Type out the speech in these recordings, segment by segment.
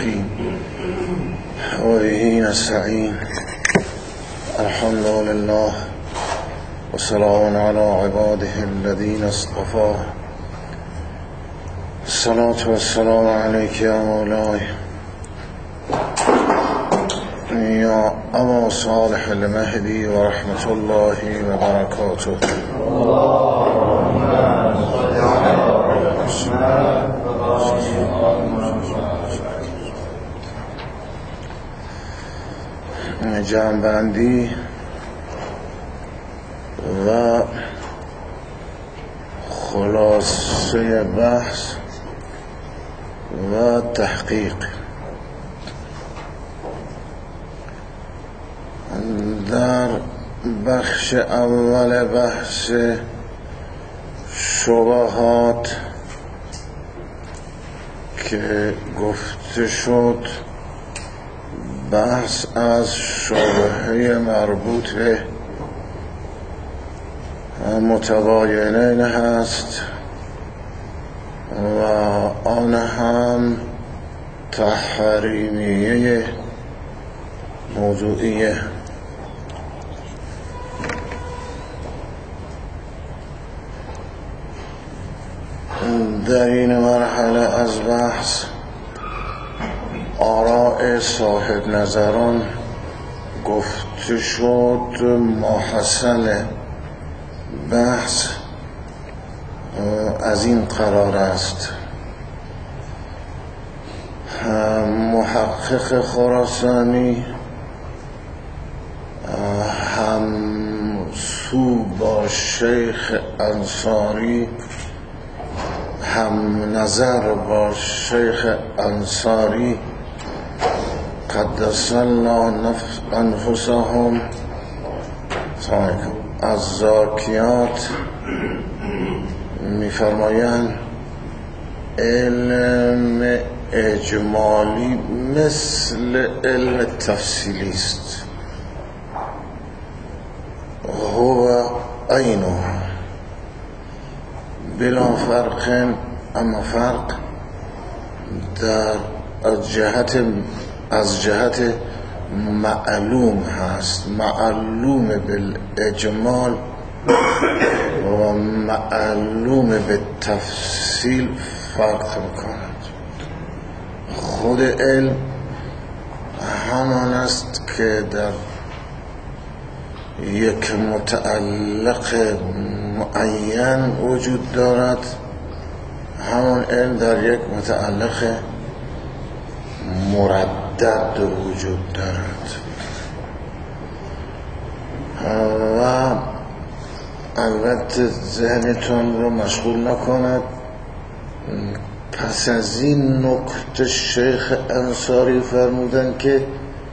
الرحيم وبه نستعين الحمد لله وسلام على عباده الذين اصطفى الصلاة والسلام عليك يا مولاي يا أبا صالح المهدي ورحمة الله وبركاته. اللهم صل على جمع‌بندی و خلاصه بحث و تحقیق در بخش اول بحث شبهات که گفته شد بحث از شبهه مربوط به متباینین هست و آن هم تحریمیه موضوعیه. در این مرحله از بحث آراء صاحب نظران گفته شد. محصل بحث از این قرار است: محقق خراسانی همسو با شیخ انصاری، هم نظر با شیخ انصاری قدس الله انفسهم از زاکیات می‌فرمایند علم اجمالی مثل علم تفصیلی است، هو عینه بلا فرق، اما فرق در از جهت معلوم هست. معلوم بالاجمال و معلوم بالتفصیل فرق می‌کند. خود علم همان است که در یک متعلق معین وجود دارد، همان علم در یک متعلق مردد وجود دارد. و البته ذهنتون رو مشغول نکند. پس از این نکته شیخ انصاری فرمودن که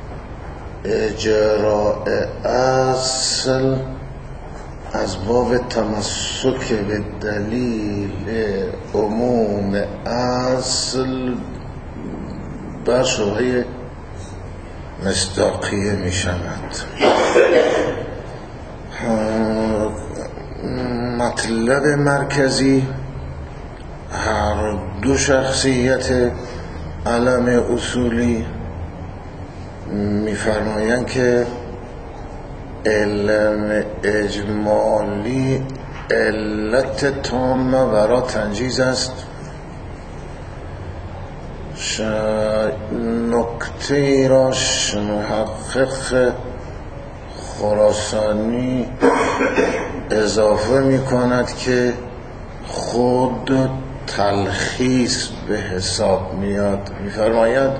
اجراء اصل از باب تمسک به دلیل عموم اصل بر شبهه مصداقیه می شود. مطلب مرکزی هر دو شخصیت علم اصولی می‌فرمایند که علم اجمالی علت تامه برای تنجیز است. نکته راش محقق خراسانی اضافه می‌کند که خود تلخیص به حساب میاد. می‌فرماید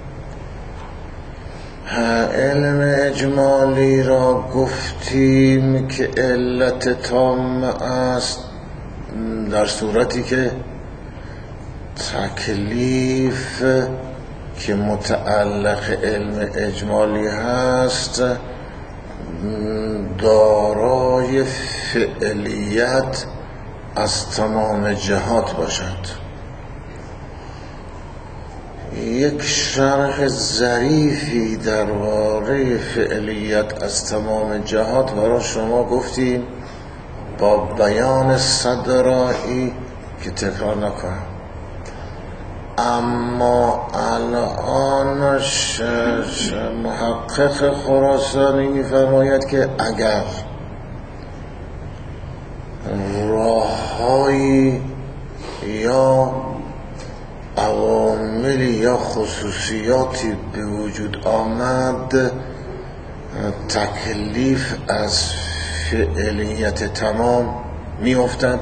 علم اجمالی را گفتیم که علت تام است در صورتی که تکلیف که متعلق علم اجمالی هست دارای فعلیت از تمام جهات باشد. یک شرح ظریفی درباره فعلیت از تمام جهات برای شما گفتیم با بیان صدرائی که تکرار نکنم. اما الان محقق خراسانی می‌فرماید که اگر راه‌هایی یا عواملی یا خصوصیاتی به وجود آمد تکلیف از فعلیت تمام می‌افتد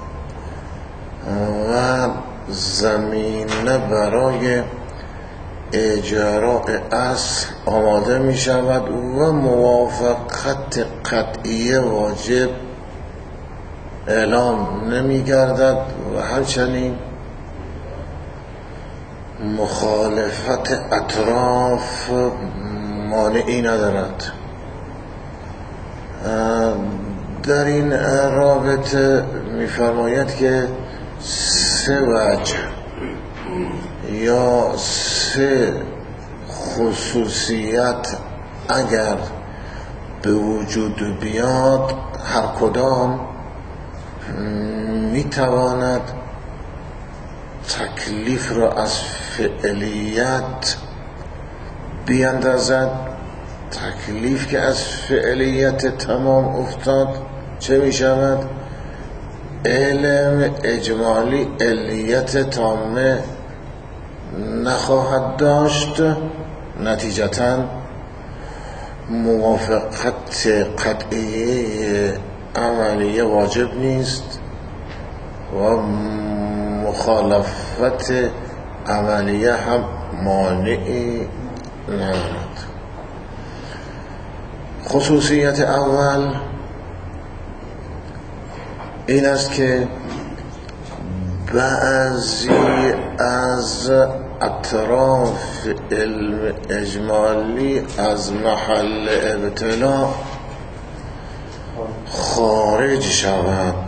و زمینه برای اجراء اصل آماده می شود و موافقت قطعی واجب اعلام نمی گردد و همچنین مخالفت اطراف مانعی ندارد. در این رابطه می فرماید که 3 وجه یا 3 خصوصیت اگر به وجود بیاد هر کدام میتواند تکلیف را از فعلیت بیندازد. تکلیف که از فعلیت تمام افتاد چه می شود؟ علم اجمالی علیت تامه نخواهد داشت، نتیجتاً موافقت قطعی عملیه واجب نیست و مخالفت عملیه هم مانعی ندارد. خصوصیت اول این است که بعضی از اطراف علم اجمالی از محل ابتلا خارج شود.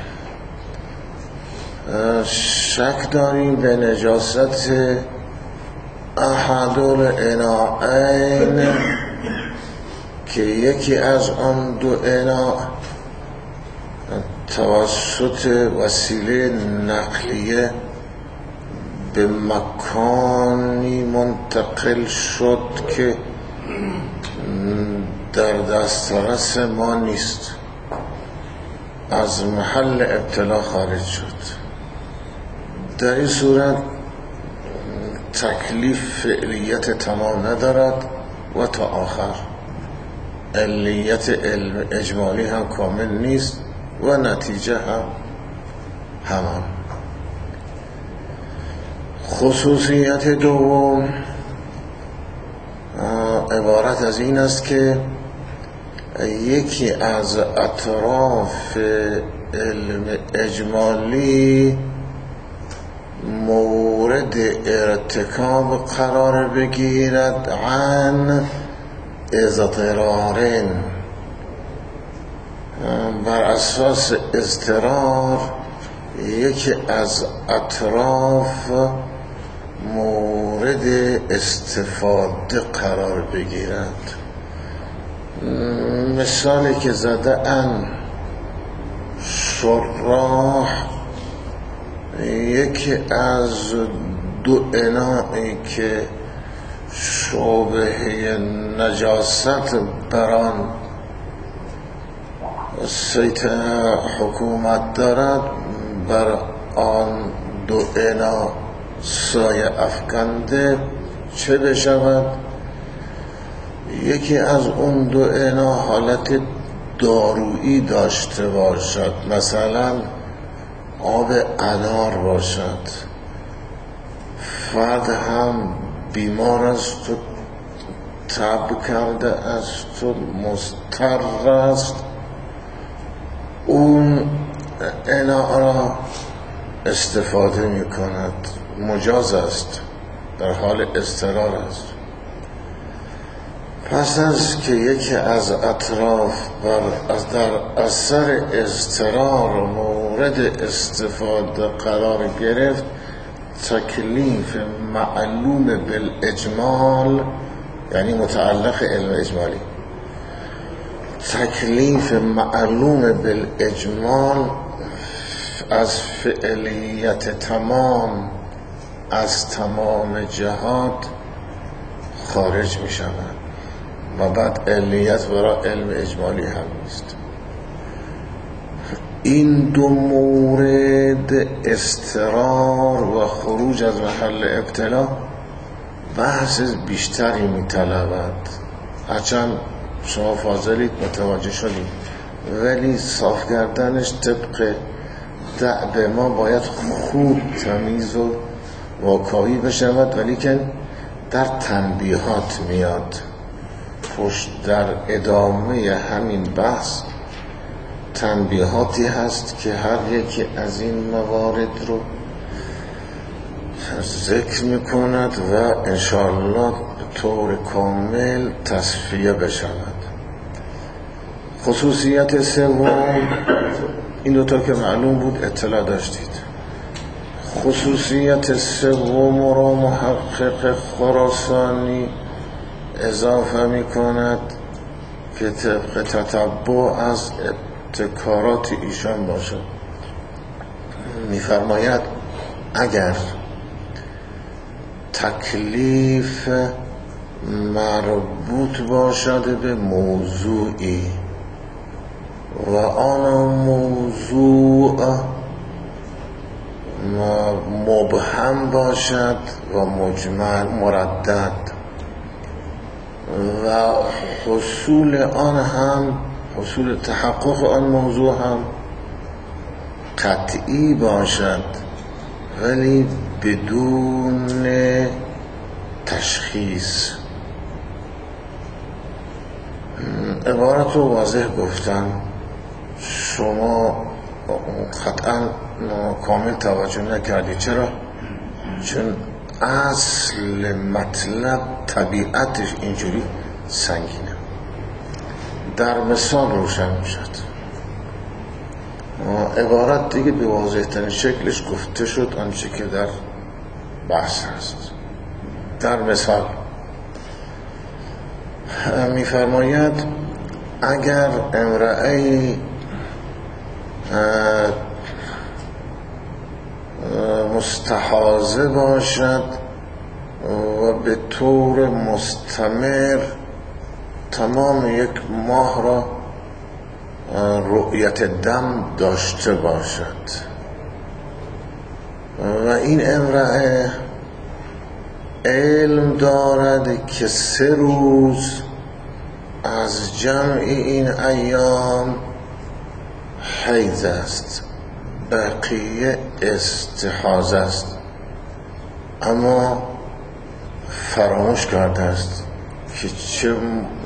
شک داریم به نجاست احد الاناءین که یکی از آن 2 اناء توسط وسیله نقلیه به مکانی منتقل شد که در دسترس ما نیست، از محل ابتلا خارج شد. در این صورت تکلیف فعلیت تمام ندارد و تا آخر علیت علم اجمالی هم کامل نیست و نتیجه هم همان. خصوصیت دوم عبارت از این است که یکی از اطراف علم اجمالی مورد ارتکاب قرار بگیرد عن اضطرارین، بر اساس اضطرار یکی از اطراف مورد استفاده قرار بگیرد. مثالی که زده ان شراح یکی از 2 انائی که شبهه نجاست بران سیط حکومت دارد بر آن 2 انا سایه افکنده چه بشود؟ یکی از اون 2 انا حالت دارویی داشته باشد، مثلا آب انار باشد، فرد هم بیمار است و تب کرده است و مضطر است، اون انا را استفاده می کند، مجاز است، در حال اضطرار است. پس از که یکی از اطراف در اثر اضطرار مورد استفاده قرار گرفت، تکلیف معلوم بالاجمال، یعنی متعلق علم اجمالی، تکلیف معلوم بالاجمال از فعلیت تمام از تمام جهات خارج می شود و بعد علیت برای علم اجمالی هم نیست. این دو مورد استقرار و خروج از محل ابتلا بحث بیشتری می طلبد. هرچند شما فاضلید متوجه شدید، ولی صاف کردنش طبق دأب ما باید خوب تمیز و واکاوی بشود، ولی که در تنبیهات میاد. پشت در ادامه همین بحث تنبیهاتی هست که هر یکی از این موارد رو ذکر میکند و انشاءالله به طور کامل تصفیه بشود. خصوصیت سوم، این دوتا که معلوم بود اطلاع داشتید. خصوصیت سوم را محقق خراسانی اضافه می کند که طبق تتبع از ابتکارات ایشان باشد. می فرماید اگر تکلیف مربوط باشد به موضوعی و آن موضوع مبهم باشد و مجمل مردد و حصول آن هم، حصول تحقق آن موضوع هم قطعی باشد ولی بدون تشخیص. عبارت رو واضح گفتم، شما قطعا کامل توجه نکردی. چرا؟ چون اصل مطلب طبیعتش اینجوری سنگینه. در مثال روشن میشد. عبارت دیگه به واضح ترین شکلش گفته شد آنچه که در بحث هست. در مثال میفرماید اگر امرأه‌ای مستحاضه باشد و به طور مستمر تمام یک ماه را رؤیت دم داشته باشد و این امرأه علم دارد که 3 روز از جمع این ایام حیض است، بقیه استحاضه است، اما فراموش کرده است که چه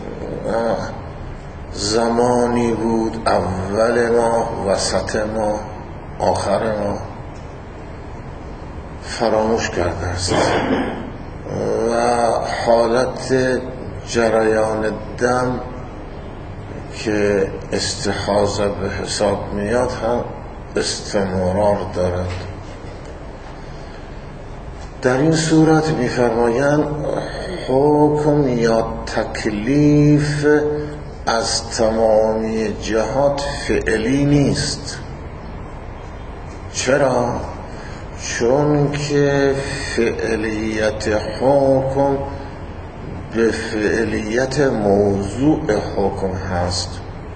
زمانی بود، اول ماه، وسط ماه، آخر ماه، فراموش کرده است و حالت جریان دم که استحاضه به حساب میاد هم استمرار دارد. در این صورت میفرمایند حکم یا تکلیف از تمامی جهات فعلی نیست. چرا؟ چون که فعلیت حکم به فعلیت موضوع حکم هست.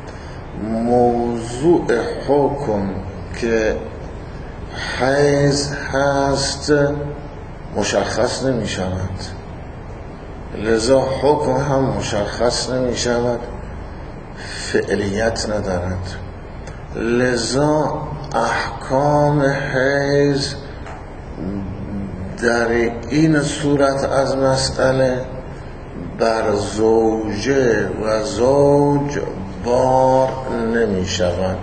موضوع حکم که حیض هست مشخص نمی شود، لذا حکم هم مشخص نمی شود، فعلیت ندارد. لذا احکام حیض در این صورت از مسئله بر زوجه و زوج بار نمی شود،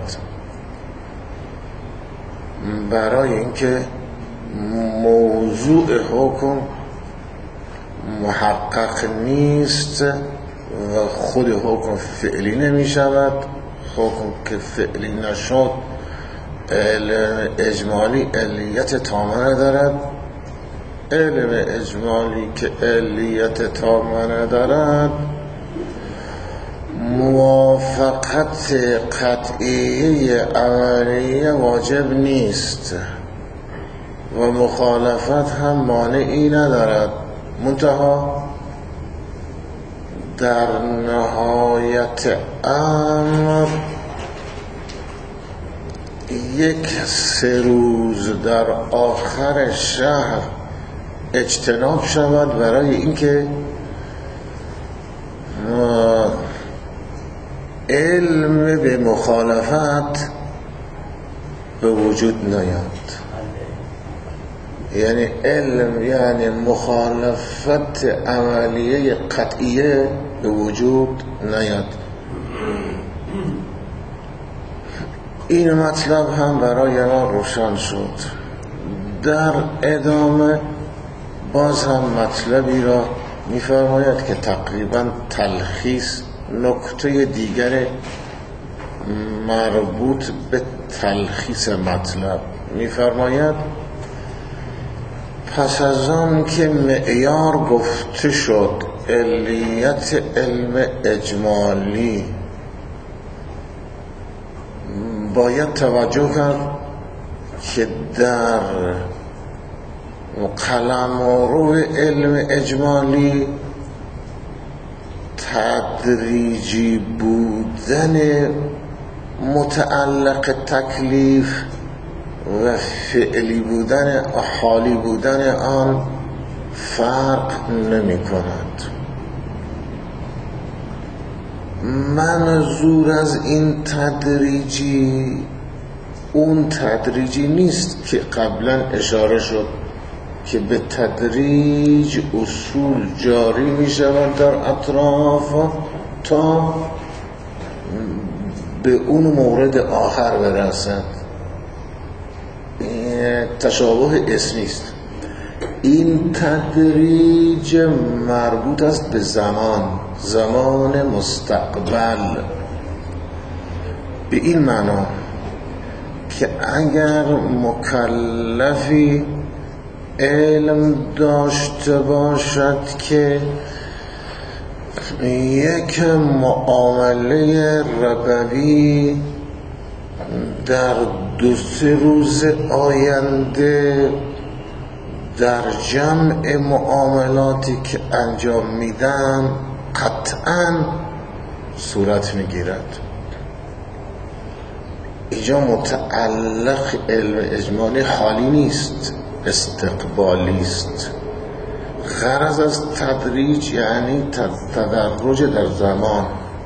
برای اینکه موضوع حکم محقق نیست و خود حکم فعلی نمی شود. حکم که فعلی نشد علم اجمالی علیت تامه ندارد. علم اجمالی که علیت تامه ندارد موافقت قطعیه عملیه واجب نیست. و مخالفت هم مانعی ندارد، منتها در نهایت امر 3 روز در آخر شهر اجتناب شود برای اینکه علم به مخالفت به وجود نیاد. یعنی علم یعنی مخالفت عملیه قطعیه به وجود نیاد. این مطلب هم برای ما روشن شد. در ادامه باز هم مطلبی را می‌فرماید که تقریبا تلخیص نکته دیگر مربوط به تلخیص مطلب می‌فرماید پس از آن که معیار گفته شد علیت علم اجمالی، باید توجه کرد که در قلمرو علم اجمالی تدریجی بودن متعلق تکلیف و فعلی بودن حالی بودن آن فرق نمی کند. منظور از این تدریجی اون تدریجی نیست که قبلا اشاره شد که به تدریج اصول جاری می شود در اطراف تا به اون مورد آخر برسد. تشابه اسمی است. این تدریج مربوط است به زمان مستقبل، به این معنا که اگر مکلفی علم داشته باشد که یک معامله ربوی در 2-3 روز آینده در جمع معاملاتی که انجام میدن قطعاً صورت میگیرد، اینجا متعلق علم اجمالی حالی نیست، استقبالی است. غرض از تدریج یعنی تدرج در زمان.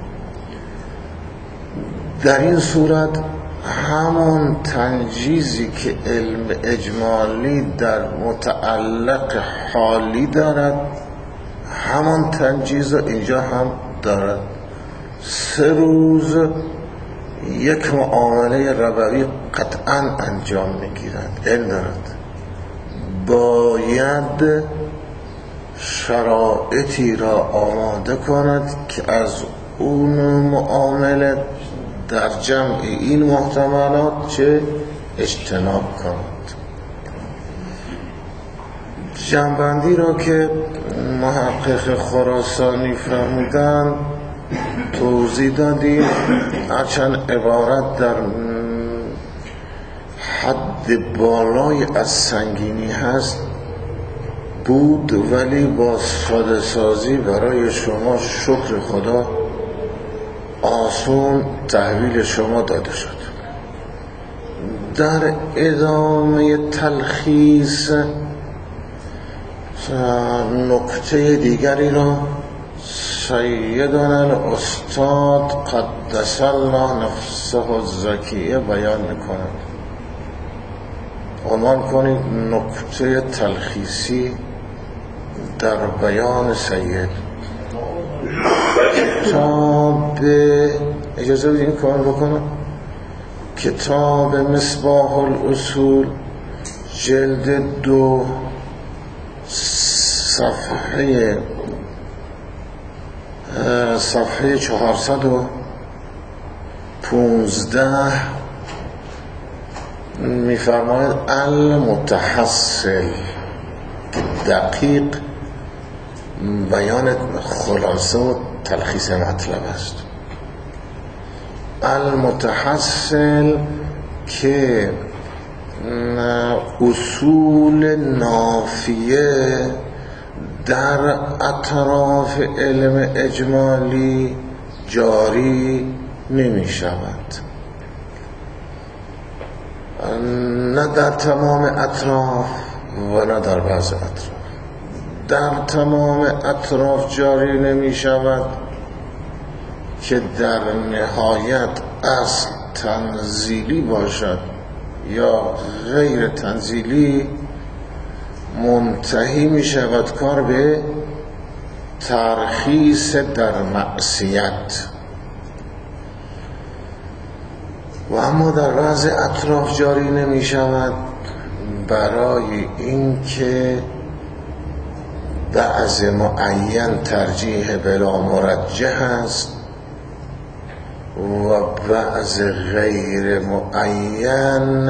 در این صورت همون تنجیزی که علم اجمالی در متعلق حالی دارد همون تنجیز اینجا هم دارد. 3 روز یک معامله ربوی قطعا انجام میگیرد، علم دارد، باید شرایطی را آماده کند که از اون معامله در جمع این محتملات چه اجتناب کند. جمع‌بندی را که محقق خراسانی فرمودند توضیح دادیم، هرچند عبارت در حد بالای از سنگینی هست بود، ولی با ساده سازی برای شما شکر خدا آسون تحویل شما داده شد. در ادامه تلخیص نکته دیگری را سیدنا الاستاد قدس الله نفسه الزکیه بیان می‌کند. عنوان کنید نکته تلخیصی در بیان سید. کتاب اجازه بدید این کار بکنم. کتاب مصباح الاصول جلد 2 صفحه 415 میفرماید المتحصل، دقیق بیان خلاصه و تلخیص مطلب است. المتحصل که اصول نافیه در اطراف علم اجمالی جاری نمی شود، نه در تمام اطراف و نه در بعض اطراف. در تمام اطراف جاری نمی شود که در نهایت اصل تنزیلی باشد یا غیر تنزیلی، منتهی می شود کار به ترخیص در معصیت. و اما در بعض اطراف جاری نمی شود برای اینکه بعض معین ترجیح بلا مرجح است و بعض غیر معین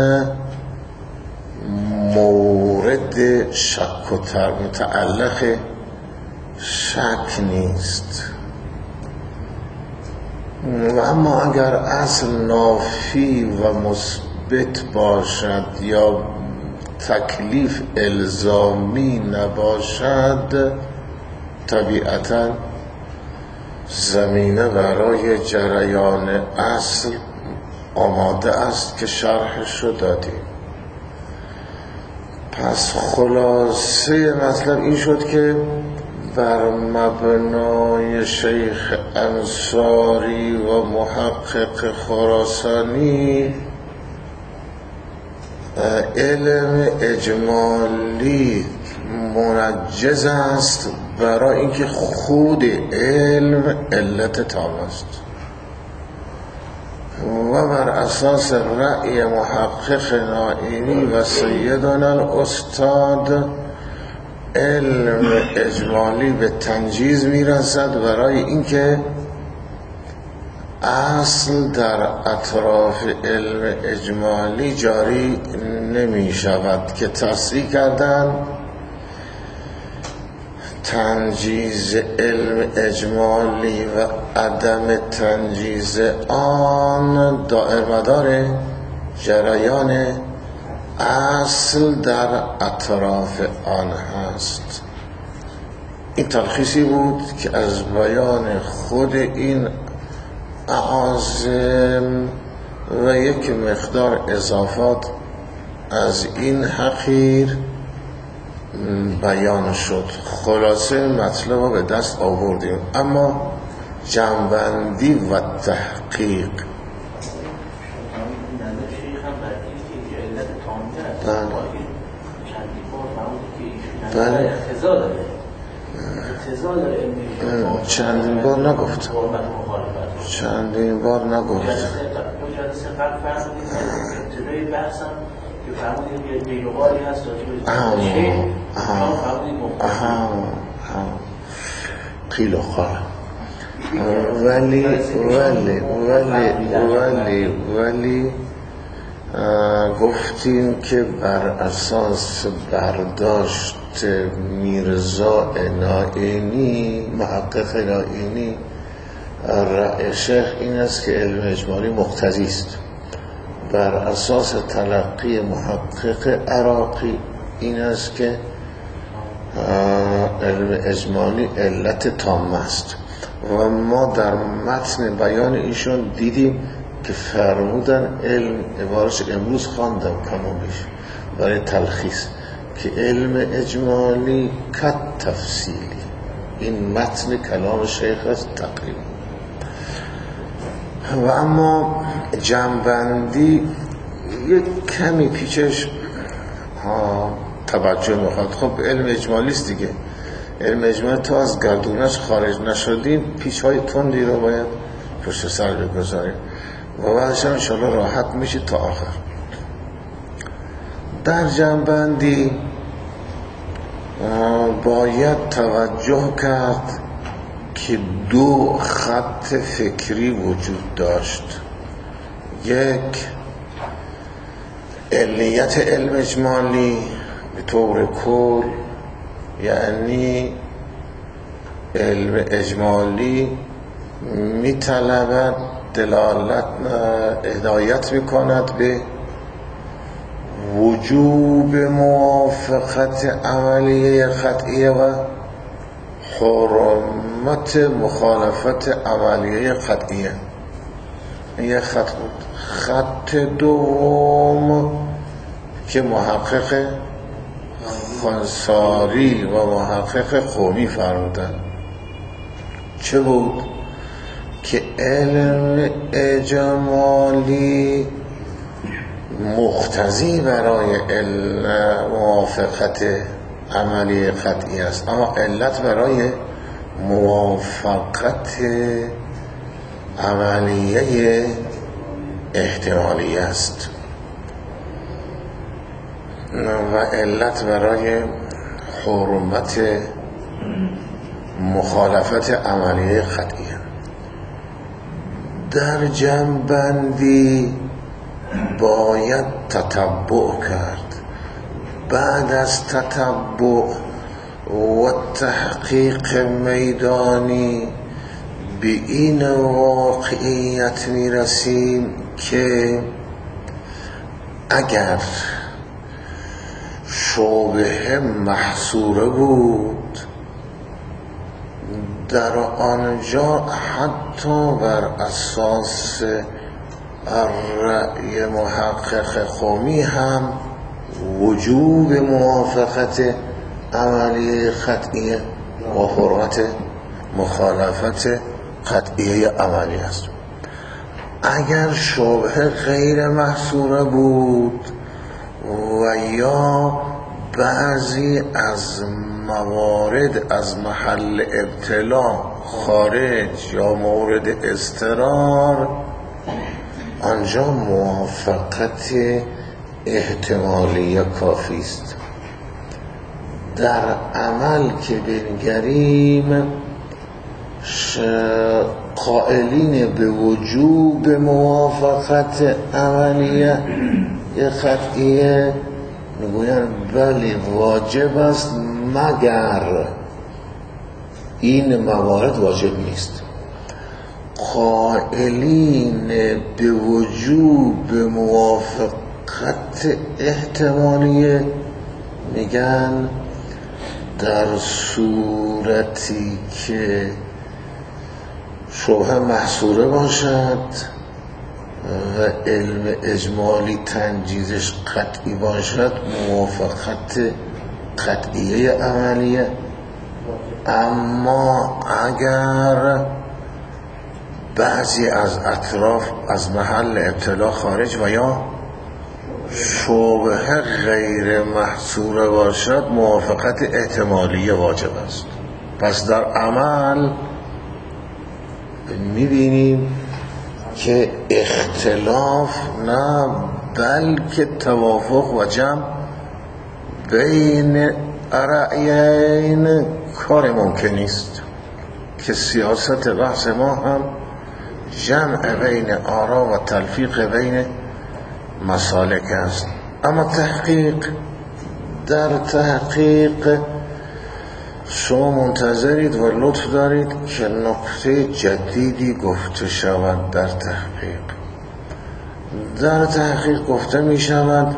مورد شک و متعلق شک نیست. و اما اگر اصل نافی و مثبت باشد یا تکلیف الزامی نباشد، طبیعتاً زمینه برای جریان اصل آماده است که شرحش رو دادیم. پس خلاصه مطلب این شد که بر مبنای شیخ انصاری و محقق خراسانی علم اجمالی منجز است برای اینکه خود علم علت تام است و بر اساس رأی محقق نائینی و سیدنا الاستاد علم اجمالی به تنجیز میرسد برای اینکه اصل در اطراف علم اجمالی جاری نمی شود که تصریح کردن تنجیز علم اجمالی و عدم تنجیز آن دائر مدار جریان اصل در اطراف آن هست. این تلخیصی بود که از بیان خود این اعاظم و یک مقدار اضافات از این حقیر بیان شد. خلاصه مطلب رو به دست آوردیم، اما جنبندی و تحقیق بله چندین بار نگفت چندین بار نگفت ابتدای بحثم که فرمودیم یه بیروغاری هست قیل و قال ولی گفتیم که بر اساس برداشت میرزا نائینی محقق نائینی رأی شیخ این است که علم اجمالی مقتضی است. بر اساس تلقی محقق عراقی این است که علم اجمالی علت تام است. و ما در متن بیان ایشون دیدیم که فرمودن علم عبارش امروز خواندم کمابیش برای تلخیص که علم اجمالی کت تفصیلی. این متن کلام شیخ است تقریبا. و اما جنبندی یک کمی پیچش توجه میخواد. خب علم اجمالی است دیگه، علم اجمالی تا از گردونش خارج نشدیم پیچ های تندی رو باید پشت سر بگذاریم و بعدش هم انشاءالله راحت میشه تا آخر. در جنبندی باید توجه کرد که دو خط فکری وجود داشت. یک علیت علم اجمالی به طور کل، یعنی علم اجمالی میطلبد دلالت هدایت میکند به وجوب موافقت عملیه قطعیه و حرمت مخالفت عملیه قطعیه. این خط بود. خط دوم که محقق خانساری و محقق قومی فرمودن چه بود؟ که علم اجمالی مقتضی برای موافقت عملی قطعی است، اما علت برای موافقت عملیه احتمالی است و علت برای حرمت مخالفت عملیه قطعی. در جنبندی باید تتبع کرد. بعد از تتبع و تحقیق میدانی به این واقعیت میرسیم که اگر شبهه محصوره بود در آنجا حتی بر اساس رأی محقق قومی هم وجوب موافقت عملی قطعیه و حرمت مخالفت قطعیه عملی است. اگر شبهه غیر محصوره بود و یا بعضی از موارد از محل ابتلا خارج یا مورد اضطرار، آنجا موافقت احتمالی کافی است. در عمل که بنگریم قائلین به وجوب موافقت عملیه قطعیه میگویند بله واجب است مگر این موارد واجب نیست. قائلین به وجوب موافقت احتمالیه میگن در صورتی که شبهه محصوره باشد و علم اجمالی تنجیزش قطعی باشد موافقت قطعیه عملیه. اما اگر بعضی از اطراف از محل ابتلا خارج و یا شبهه غیر محصوره باشد موافقت احتمالیه واجب است. پس در عمل میبینیم که اختلاف نه بلکه توافق و جمع بین رأیین کار ممکن است که سیاست بحث ما هم جمع بین آرا و تلفیق بین مسالک است. اما در تحقیق شما منتظرید و لطف دارید که نکته جدیدی گفته شود. در تحقیق گفته می شود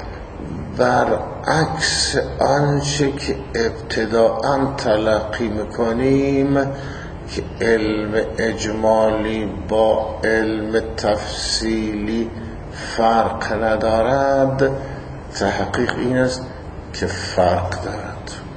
برعکس آنچه که ابتداءً تلقی میکنیم که علم اجمالی با علم تفصیلی فرق ندارد، تحقیق این است که فرق دارد.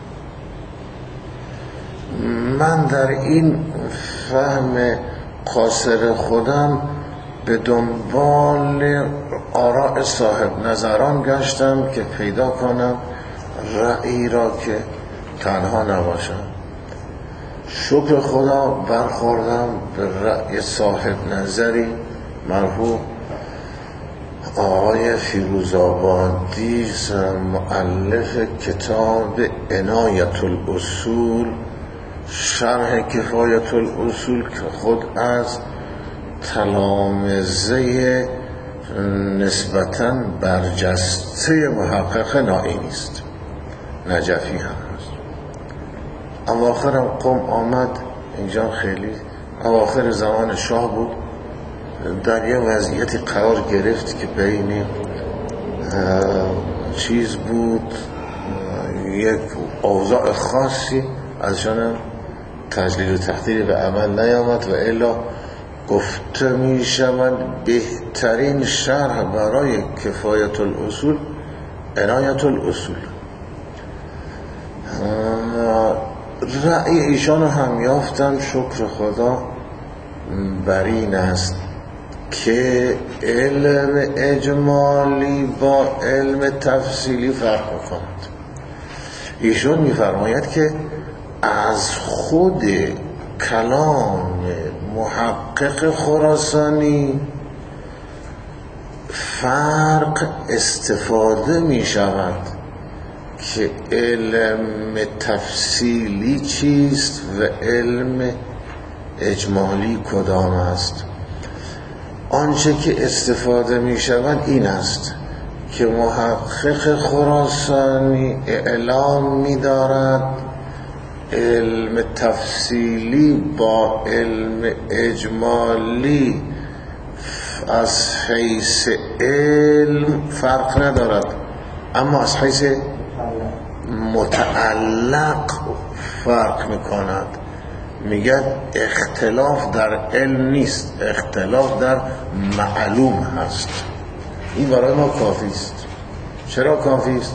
من در این فهم قاصر خودم به دنبال آراء صاحب نظران گشتم که پیدا کنم رأی را که تنها نباشم. شکر خدا برخوردم به رأی صاحب نظری مرحوم آقای فیروزآبادی مؤلف کتاب عنایت الاصول شرح کفایت الاصول که خود از تلامذه نسبتاً برجسته محقق نائینی است، نجفی هم هست. اواخرم قم آمد اینجا، خیلی اواخر زمان شاه بود، در یه وضعیتی قرار گرفت که بین چیز بود، یک اوضاع خاصی ازشان تجلیل و تحقیر به عمل نیامد و الا گفته می شود بهترین شرح برای کفایت الاصول عنایت الاصول. رأی ایشان هم یافتم، شکر خدا، بر این است که علم اجمالی با علم تفصیلی فرق می‌کند. ایشون می‌فرماید که از خود کلام محقق خراسانی فرق استفاده می شود که علم تفصیلی چیست و علم اجمالی کدام است. آنچه که استفاده می شود این است که محقق خراسانی اعلام می دارد علم تفصیلی با علم اجمالی از حیث علم فرق ندارد، اما از حیث متعلق فرق میکند. میگن اختلاف در علم نیست، اختلاف در معلوم هست. این برای ما کافی است. چرا کافی است؟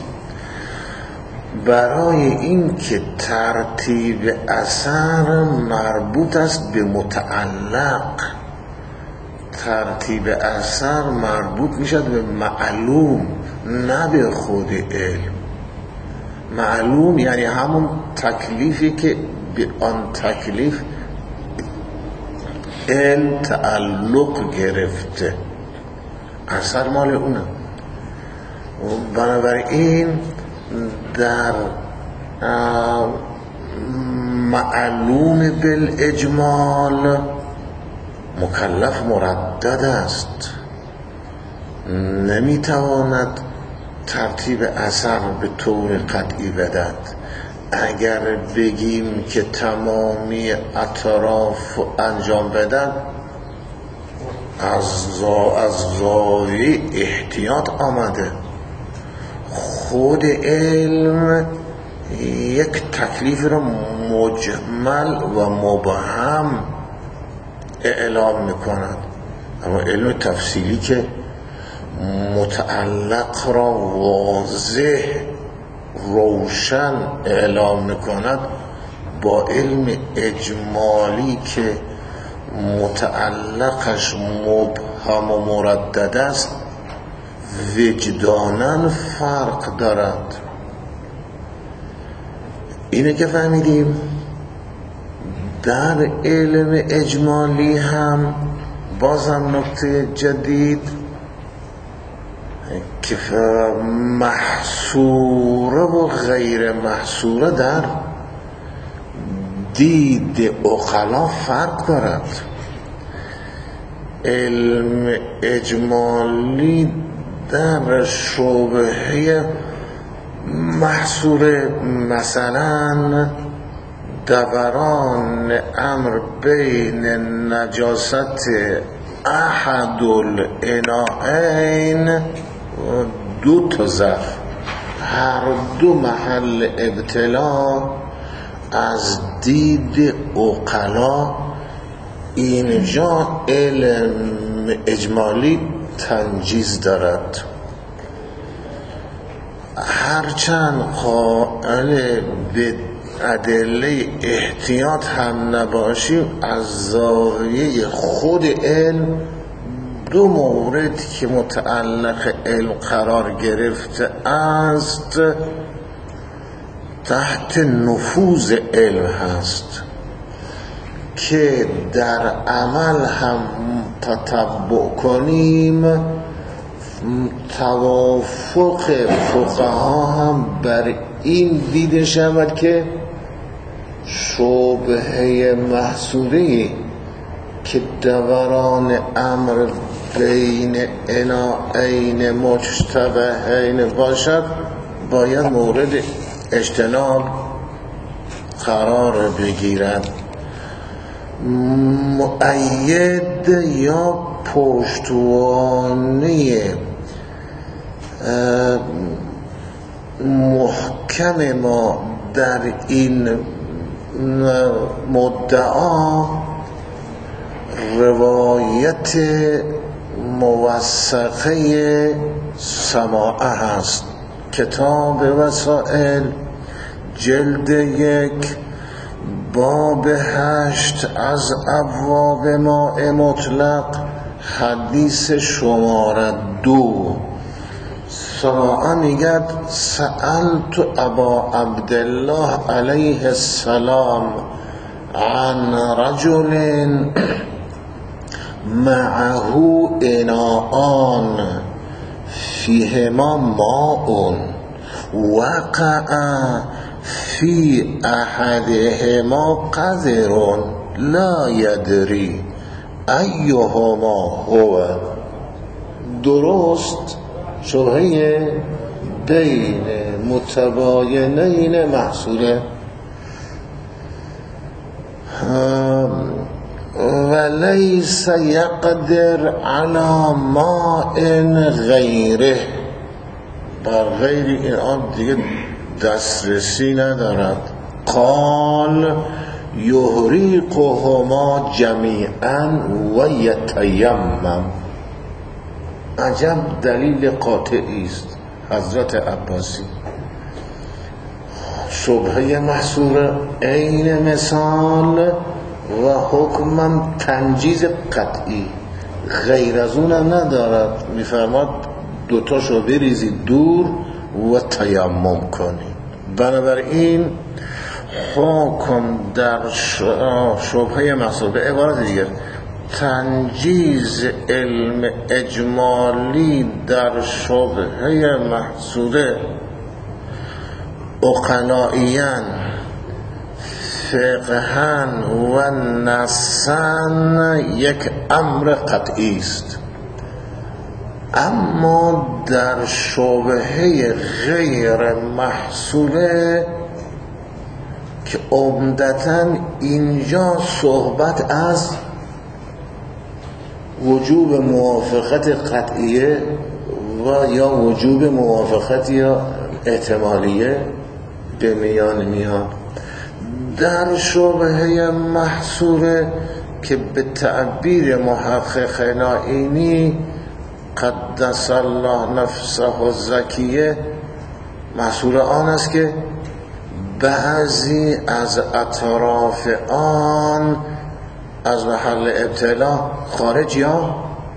برای این که ترتیب اثر مربوط است به متعلق، ترتیب اثر مربوط میشد به معلوم، نه به خود علم. معلوم یعنی همون تکلیفی که به آن تکلیف علم تعلق گرفته، اثر مال اونه. بنابراین در معلوم بالاجمال مکلف مردد است، نمیتواند ترتیب اثر به طور قطعی بدهد. اگر بگیم که تمامی اطراف انجام بدن، از زاویه احتیاط آمده. خود علم یک تکلیف را مجمل و مبهم اعلام میکند، اما علم تفصیلی که متعلق را واضح روشن اعلام میکند با علم اجمالی که متعلقش مبهم و مردد است وجداناً فرق دارد. اینه که فهمیدیم در علم اجمالی هم بازم نکته جدید که محصوره و غیر محصوره در دید عقلا فرق دارد. علم اجمالی در شبهه محصوره، مثلا دوران امر بین نجاست احد الاناءین دو تا ظرف، هر دو محل ابتلا از دید عقلا، اینجا علم اجمالی تنجیز دارد. هرچند قائل به ادله احتیاط هم نباشیم، از زاویه خود علم دو مورد که متعلق علم قرار گرفته است تحت نفوذ علم هست که در عمل هم تتبع کنیم. توافق فقها هم بر این دیده شود که شبهه محصوره که دوران امر بین اناءین مشتبهین باشد باید مورد اجتناب قرار بگیرد. مؤید یا پشتوانه محکم ما در این مدعا روایت موثقه سماعه هست. کتاب وسائل جلد 1 باب 8 از ابواب ماء مطلق حدیث شماره 2 سماعه میگد سألت ابا عبدالله علیه السلام عن رجل معه اناءان فیهما ماء وقع فی احدهما قدر لا یدری ایهما هو. درست شبهه بین متباینین محصوله ولیس یقدر علی ماء غیره، بر غیر این آب دیگه دسترسی ندارد. قال یحریقهما جمیعا و یتیمم. عجب دلیل قاطعی است حضرت عباسی. شبهه محصور عین مثال و حکمم تنجیز قطعی، غیر از اون ندارد. میفرماد دوتاشو بریزید دور و تیمم کنید. بنابراین حکم در شبهه محصور، به عبارت دیگر تنجیز علم اجمالی در شبهه محصوره عقلائیاً فقهاً و نصاً یک امر قطعی است. اما در شبهه غیر محصوله که عمدتاً اینجا صحبت از وجوب موافقت قطعیه و یا وجوب موافقت یا احتمالیه به میان میان. در شبهه محصوره که به تعبیر محقق نائینی قدس الله نفسه الزکیه محصور آن است که بعضی از اطراف آن از محل ابتلا خارج یا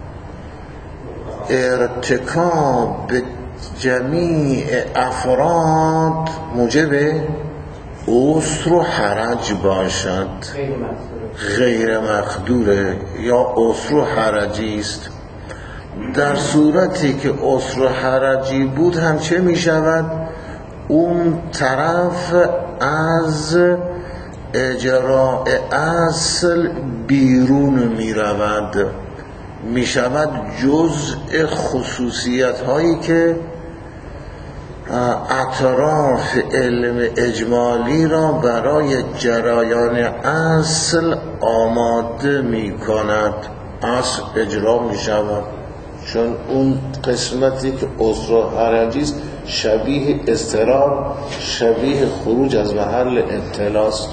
ارتکاب جمیع افراد موجب عسر و حرج باشد، غیر مقدوره یا عسر و حرجی است. در صورتی که عسر و حرجی بود هم چه می شود؟ اون طرف از اجراء اصل بیرون می رود، می شود جزء خصوصیت هایی که اطراف علم اجمالی را برای جریان اصل آماده می کند. اصل اجرا می شود، چون اون قسمتی که عذر و حرجی است شبیه اضطرار، شبیه خروج از محل ابتلاست.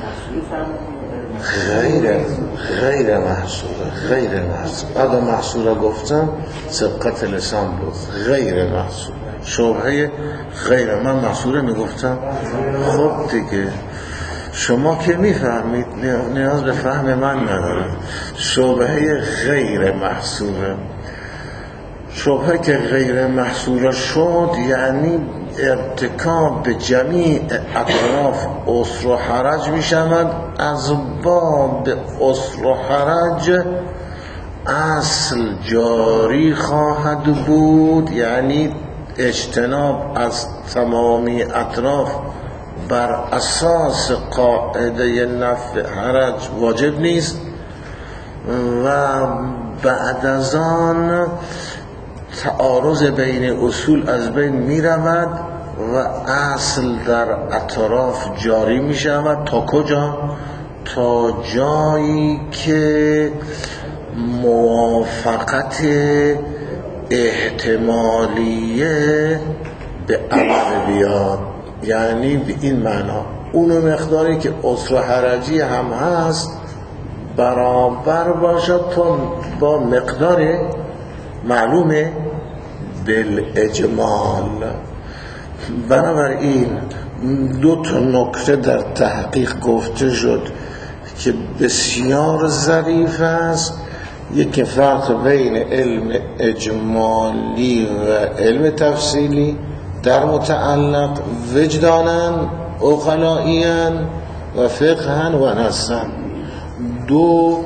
غیر محصوره. اگر محصوره گفتم سبقت لسان بود. غیر محصوره شبهه غیر، من محصوره میگفتم. خب دیگه شما که میفهمید، نیاز به فهم من ندارم. شبهه غیر محصوره، شبهه که غیر محصوره شد یعنی ارتکاب به جمیع اطراف عسر و حرج می شود. از باب عسر و حرج اصل جاری خواهد بود، یعنی اجتناب از تمامی اطراف بر اساس قاعده نفع حرج واجب نیست و بعد از آن تعارض بین اصول از بین می رود و اصل در اطراف جاری می شود. تا کجا؟ تا جایی که موافقت احتمالیه به عمل بیاد، یعنی به این معنا اون مقداری که عسر و حرجی هم هست برابر باشد با مقدار معلومه بالاجمال. بنابراین دو تا نکته در تحقیق گفته شد که بسیار ظریف است. یکی فرق بین علم اجمالی و علم تفصیلی در متعلق وجداناً عقلائیاً و فقهاً و نصاً. دو،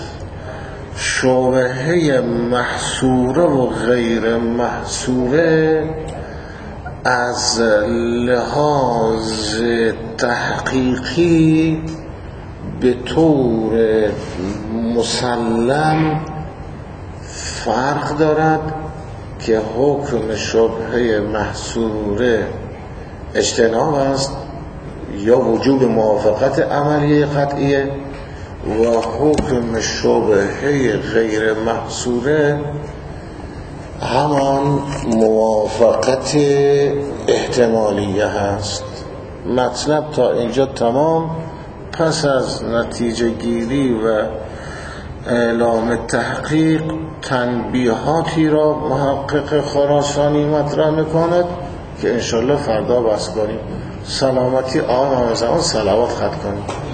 شبهه محصوره و غیر محصوره از لحاظ تحقیقی به طور مسلم فرق دارد که حکم شبهه محصوره اجتناب است یا وجود موافقت عملی قطعیه، و حکم شبهه غیر محصوره همان موافقت احتمالیه هست. مطلب تا اینجا تمام. پس از نتیجه گیری و اعلام تحقیق تنبیهاتی را محقق خراسانی مطرح میکند که انشالله فردا بحث کنیم. سلامتی آقای محمد زمان صلوات خط کنیم.